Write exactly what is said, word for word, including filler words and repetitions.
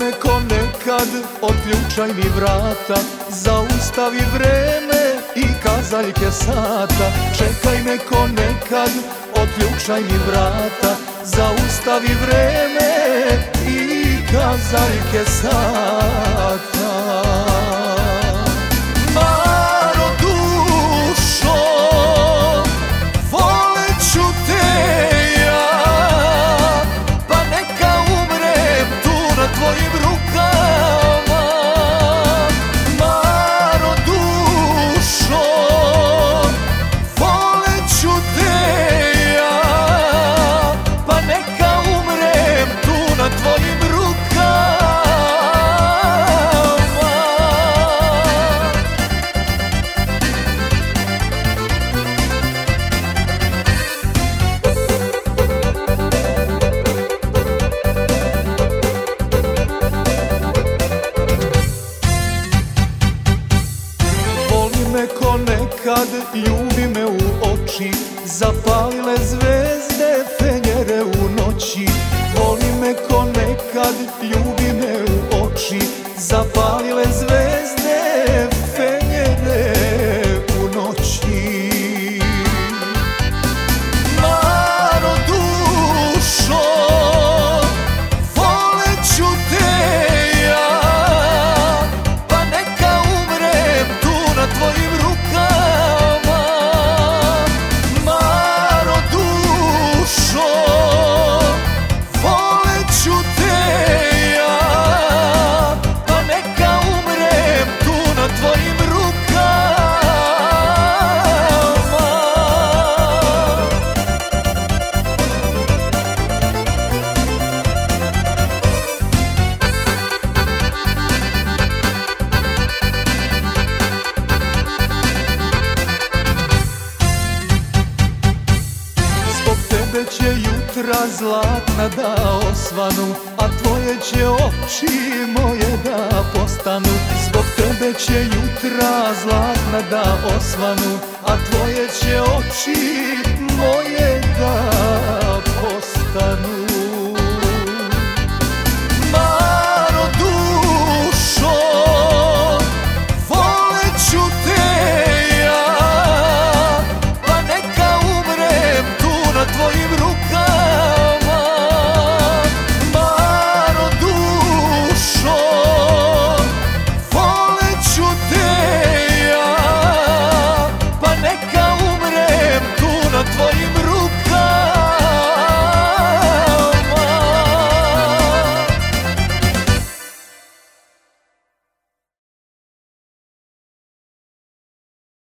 me ko nekad, otključaj mi vrata, zaustavi vreme i kazaljke sata. Čekaj me ko nekad, otključaj mi vrata, zaustavi vreme i kazaljke sata. Maro dušo, voleću te ja, pa neka umrem tu na tvojim rukama. Maro dušo, voleću te ja, pa neka umrem tu na tvojim rukama. Ko nekad, ljubi me u oči, zapalile zvezde fenjere u noći. Voli me ko nekad, ljubi me u oči, zapalile zvezde fenjere u noći. Maro dušo, voleću te ja, pa neka umrem tu na tvojim rukama. Maro dušo, voleću te ja, pa neka umrem tu na tvojim rukama. Tebe će jutra zlatna da osvanu, a tvoje će oči moje da postanu. Zbog tebe će jutra zlatna da osvanu, a tvoje će oči moje da postanu.